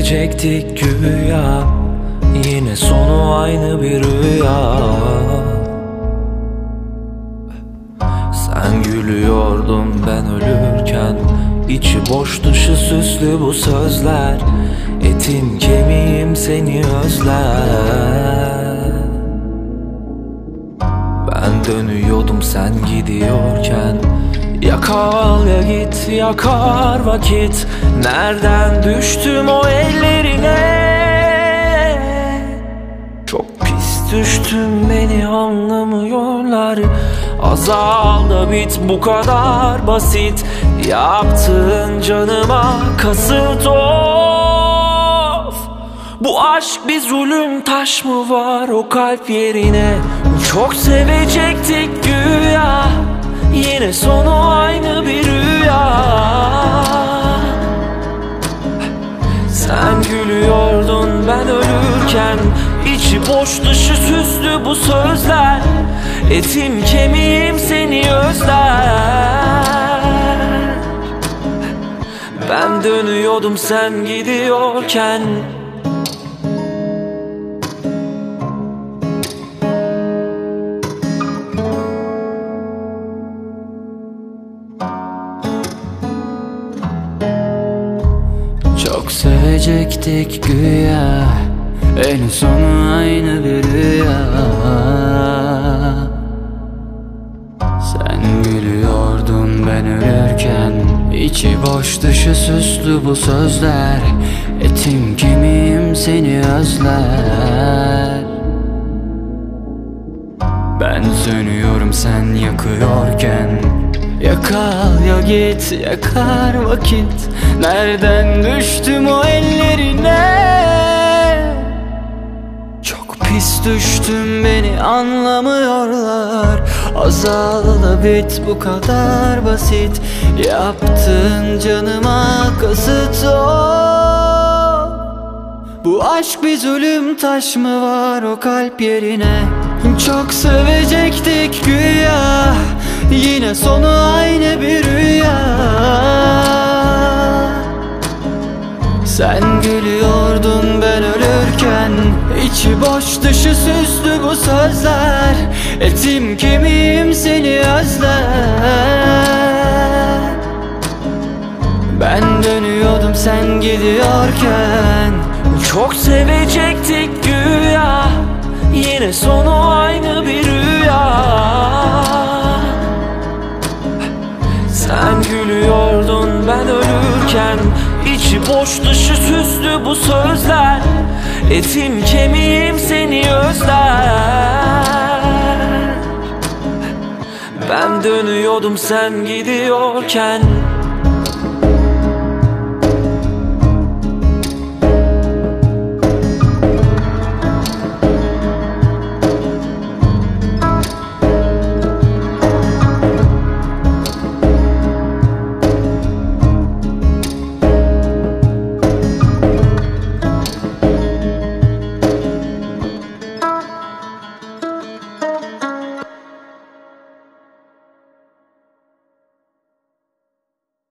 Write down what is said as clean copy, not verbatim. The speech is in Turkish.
sevecektik güya, yine sonu aynı bir rüya. Sen gülüyordun ben ölürken, içi boş dışı süslü bu sözler. Etim kemiğim seni özler. Ben dönüyordum sen gidiyorken, ya kal ya git yakar vakit. Nereden düştüm o ellerine? Çok pis düştüm, beni anlamıyorlar. Azal da bit, bu kadar basit. Yaptığın canıma kasıt, of. Bu aşk bir zulüm, taş mı var o kalp yerine? Çok sevecektik güya, yine sonu aynı bir rüya. Sen gülüyordun ben ölürken, içi boş dışı süslü bu sözler. Etim kemiğim seni özler. Ben dönüyordum sen gidiyorken. Çok sevecektik güya, en sonu aynı bir rüya. Sen gülüyordun ben ölürken, içi boş dışı süslü bu sözler. Etim kemiğim seni özler. Ben sönüyorum sen yakıyorken, ya kal ya git yakar vakit. Nereden düştüm o ellerine? Çok pis düştüm, beni anlamıyorlar. Azal da bit, bu kadar basit. Yaptığın canıma kasıt, o. Bu aşk bir zulüm, taş mı var o kalp yerine? Çok sevecektik güya, yine sonu aynı bir rüya. Sen gülüyordun ben ölürken, içi boş dışı süslü bu sözler. Etim kemiğim seni özler. Ben dönüyordum sen gidiyorken. Çok sevecektik güya, yine sonu aynı bir rüya. Sen gülüyordun ben ölürken, içi boş dışı süslü bu sözler. Etim kemiğim seni özler. Ben dönüyordum sen gidiyorken.